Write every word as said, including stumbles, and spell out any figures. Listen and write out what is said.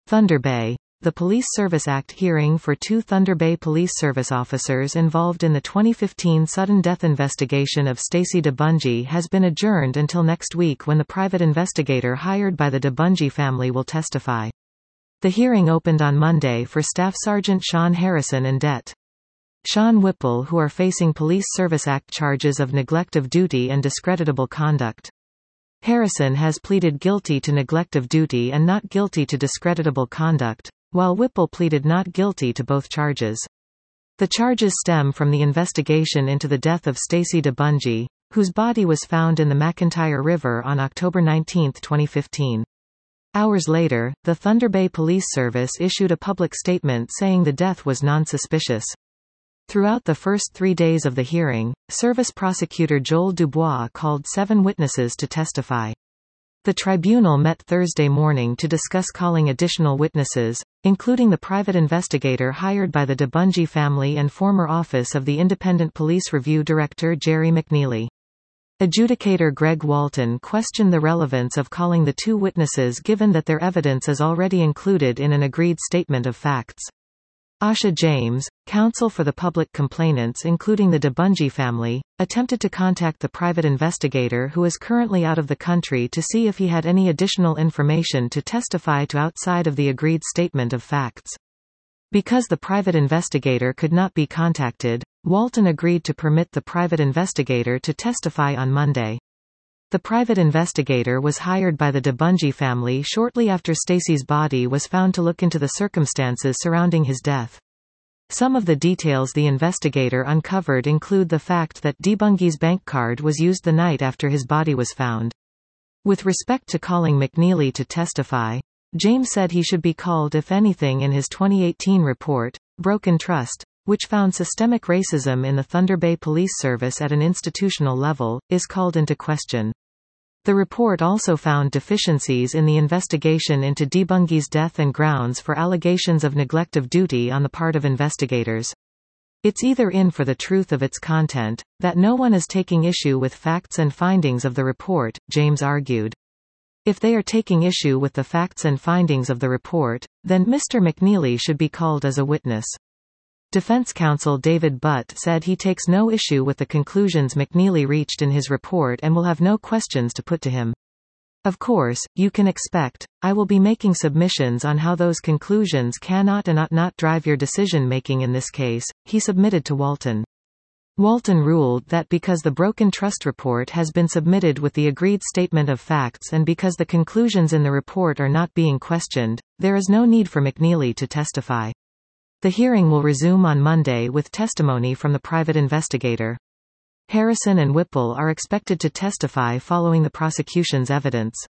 Thunder Bay. The Police Service Act hearing for two Thunder Bay Police Service officers involved in the twenty fifteen sudden death investigation of Stacey DeBungee has been adjourned until next week, when the private investigator hired by the DeBungee family will testify. The hearing opened on Monday for Staff Sergeant Sean Harrison and Det. Sean Whipple, who are facing Police Service Act charges of neglect of duty and discreditable conduct. Harrison has pleaded guilty to neglect of duty and not guilty to discreditable conduct, while Whipple pleaded not guilty to both charges. The charges stem from the investigation into the death of Stacey DeBungee, whose body was found in the McIntyre River on October nineteenth twenty fifteen. Hours later, the Thunder Bay Police Service issued a public statement saying the death was non-suspicious. Throughout the first three days of the hearing, Service Prosecutor Joel Dubois called seven witnesses to testify. The tribunal met Thursday morning to discuss calling additional witnesses, including the private investigator hired by the DeBungee family and former Office of the Independent Police Review Director Jerry McNeely. Adjudicator Greg Walton questioned the relevance of calling the two witnesses given that their evidence is already included in an agreed statement of facts. Asha James, counsel for the public complainants including the DeBungee family, attempted to contact the private investigator who is currently out of the country to see if he had any additional information to testify to outside of the agreed statement of facts. Because the private investigator could not be contacted, Walton agreed to permit the private investigator to testify on Monday. The private investigator was hired by the DeBungee family shortly after Stacey's body was found to look into the circumstances surrounding his death. Some of the details the investigator uncovered include the fact that DeBungee's bank card was used the night after his body was found. With respect to calling McNeely to testify, James said he should be called if anything in his twenty eighteen report, Broken Trust, which found systemic racism in the Thunder Bay Police Service at an institutional level, is called into question. The report also found deficiencies in the investigation into DeBungee's death and grounds for allegations of neglect of duty on the part of investigators. It's either in for the truth of its content, that no one is taking issue with facts and findings of the report, James argued. If they are taking issue with the facts and findings of the report, then Mister McNeely should be called as a witness. Defense counsel David Butt said he takes no issue with the conclusions McNeely reached in his report and will have no questions to put to him. Of course, you can expect, I will be making submissions on how those conclusions cannot and ought not drive your decision-making in this case, he submitted to Walton. Walton ruled that because the Broken Trust report has been submitted with the agreed statement of facts and because the conclusions in the report are not being questioned, there is no need for McNeely to testify. The hearing will resume on Monday with testimony from the private investigator. Harrison and Whipple are expected to testify following the prosecution's evidence.